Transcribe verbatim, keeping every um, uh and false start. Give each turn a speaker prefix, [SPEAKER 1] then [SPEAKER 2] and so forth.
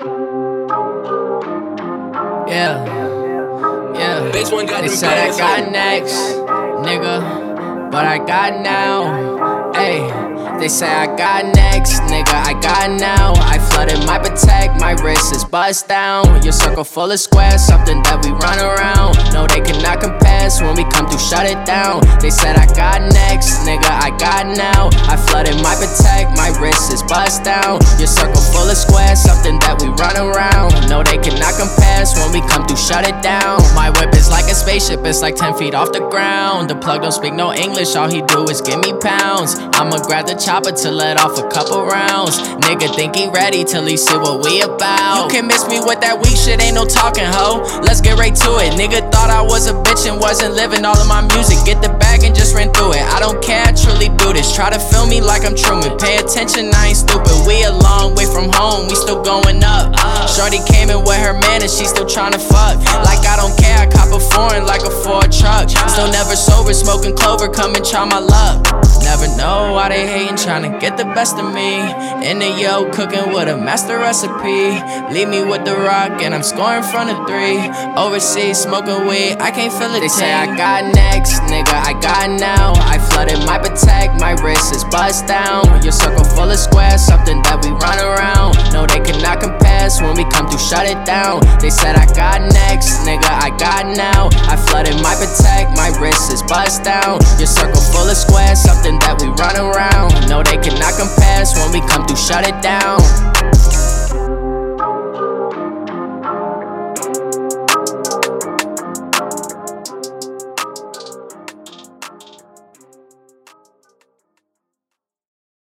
[SPEAKER 1] Yeah, yeah. They said I got next, nigga, but I got now. Ayy, they say I got next, nigga, I got now. I flooded my Patek, my wrist is bust down. Your circle full of squares, something that we run around. No, they cannot compare, so when we come through, shut it down. They said I got next, nigga, I got now. I flooded my Patek, my wrist is bust down. Your circle full of squares, something that we run around. No, they cannot compare, so when we come through, shut it down. My whip is like a spaceship, it's like ten feet off the ground. The plug don't speak no English, all he do is give me pounds. I'ma grab the chopper to let off a couple rounds. Nigga think he ready till he see what we about. You can miss me with that weak shit, ain't no talking, ho. Let's get right to it. Nigga thought I was a bitch and wasn't living all of my music. Get the bag and just ran through it. I don't care, I truly do this. Try to feel me like I'm Truman. Pay attention, I ain't stupid. We a long way from home, we still going up. Shorty came in with her man and she still tryna fuck. Like I don't care, I cop a foreign like a Ford truck. Still never sober, smoking clover, come and try my luck. Never know why they hatin', tryna get the best of me. In the yo, cooking with a master recipe. Leave me with the rock and I'm scoring front of three. Overseas, smoking weed, I can't feel it. They say I got next, nigga, I got now. I flooded my Patek, my wrist is bust down. Your circle full of squares, something that we run around. No, they cannot compare, so when we come through, shut it down. They said I got next, nigga, I got now. I flooded my Patek, my wrist is bust down. Your circle full of squares, something that we run around. No, they cannot compare, so when we come through, shut it down.